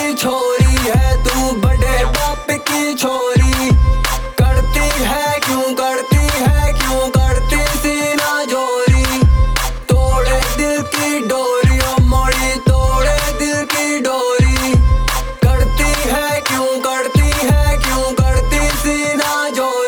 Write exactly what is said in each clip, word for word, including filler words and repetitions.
की छोरी है तू, बड़े बाप की छोरी। करती है क्यों करती है क्यों करती सीना जोरी। तोड़े दिल की डोरी ओ मोड़ी, तोड़े दिल की डोरी। करती है क्यों करती है क्यों करती सीना जोरी।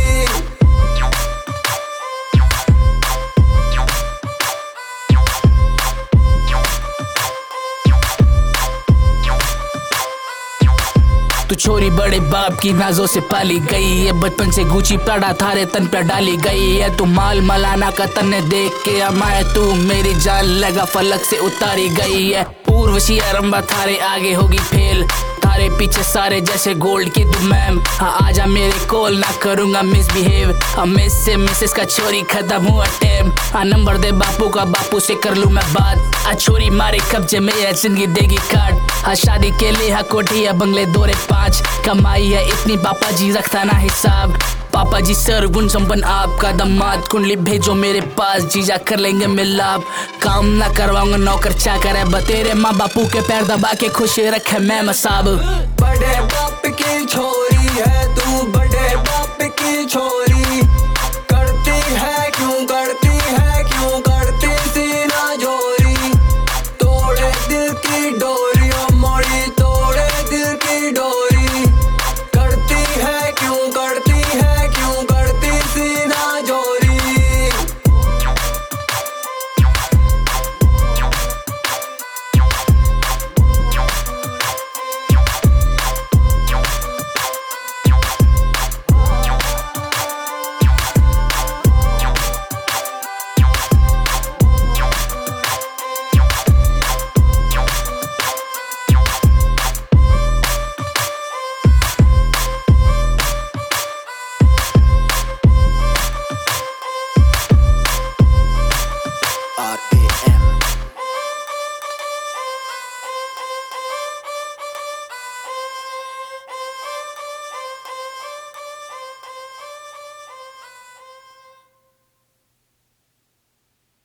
तू छोरी बड़े बाप की नाजों से पाली गई है, बचपन से गुची पड़ा थारे तन पे डाली गई है। तू माल मलाना का तन्ने देख के अमाए, तू मेरी जान लगा फलक से उतारी गई है। उर्वशी अरंबा थारे आगे होगी फेल, थारे पीछे सारे जैसे गोल्ड की तू मैम। हाँ आजा मेरे कॉल ना करूंगा मिसबिहेव, हाँ मिस से मिसेस का छोरी खत्म हुआ टेम। हाँ नंबर दे बापू का, बापू से कर लूं मैं बात। आ छोरी मारे कब्जे में है जिंदगी देगी काट। हाँ शादी के लिए हाँ कोठी है बंगले दौरे पांच, कमाई है इतनी पापा जी रखता ना हिसाब। पापा जी सर गुण संपन्न आपका दामाद, कुंडली भेजो मेरे पास जीजा कर लेंगे मिलाप। काम ना करवाऊंगा नौकर चाकर है बतेरे, माँ बापू के पैर दबा के खुश रखे मैं मसाब। बड़े बाप की छोरी